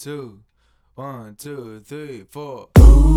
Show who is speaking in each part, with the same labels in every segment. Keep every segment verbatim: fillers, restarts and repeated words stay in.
Speaker 1: two, one, two, three, four.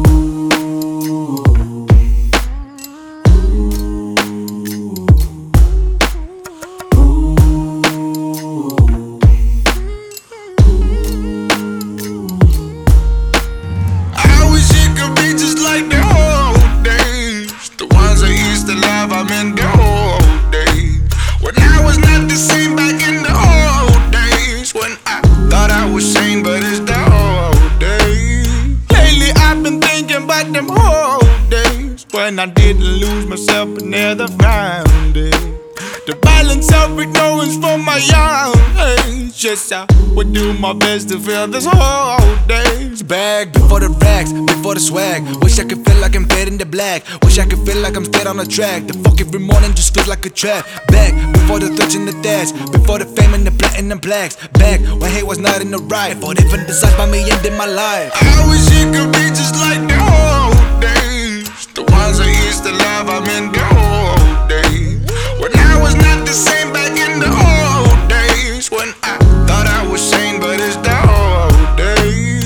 Speaker 2: I'm in the old days, when I was not the same back in the old days, when I thought I was sane, but it's the old days. Lately I've been thinking about them old days, when I didn't lose myself but never found it. The violent self-ignorance from my young age. Yes, I would do my best to feel this whole days.
Speaker 3: Bag before the racks, before the swag. Wish I could feel like I'm fed in the black. Wish I could feel like I'm scared on the track. The fuck every morning just feels like a trap. Back before the threats and the dash, before the fame and the platinum blacks. Back when hate was not in the right, for different decides by me ending my life.
Speaker 2: I wish it could be just like the old days, the ones I used to love. I'm in the old days, when I was not the same back in the old days, when I thought I was sane, but it's the old days.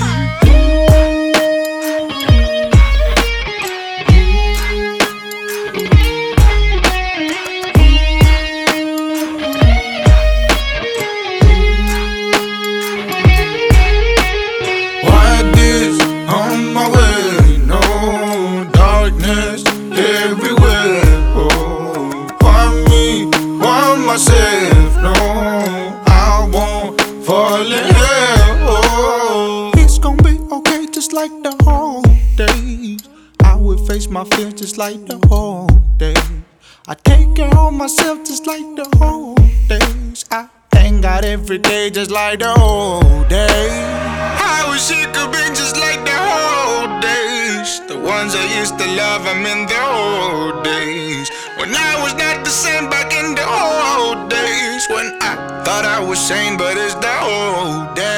Speaker 2: Why this on my way? No darkness everywhere. Oh, why me? Why myself? No, I won't fall in hell. Oh, it's gonna be okay, just like the old days. I will face my fears just like the old days. I take care of myself just like the old days. I thank God every day just like the old days. I wish it could be just like the old days, the ones I used to love. I'm in the old days, when I was not the same back in the old days, when I thought I was sane, but it's the old days.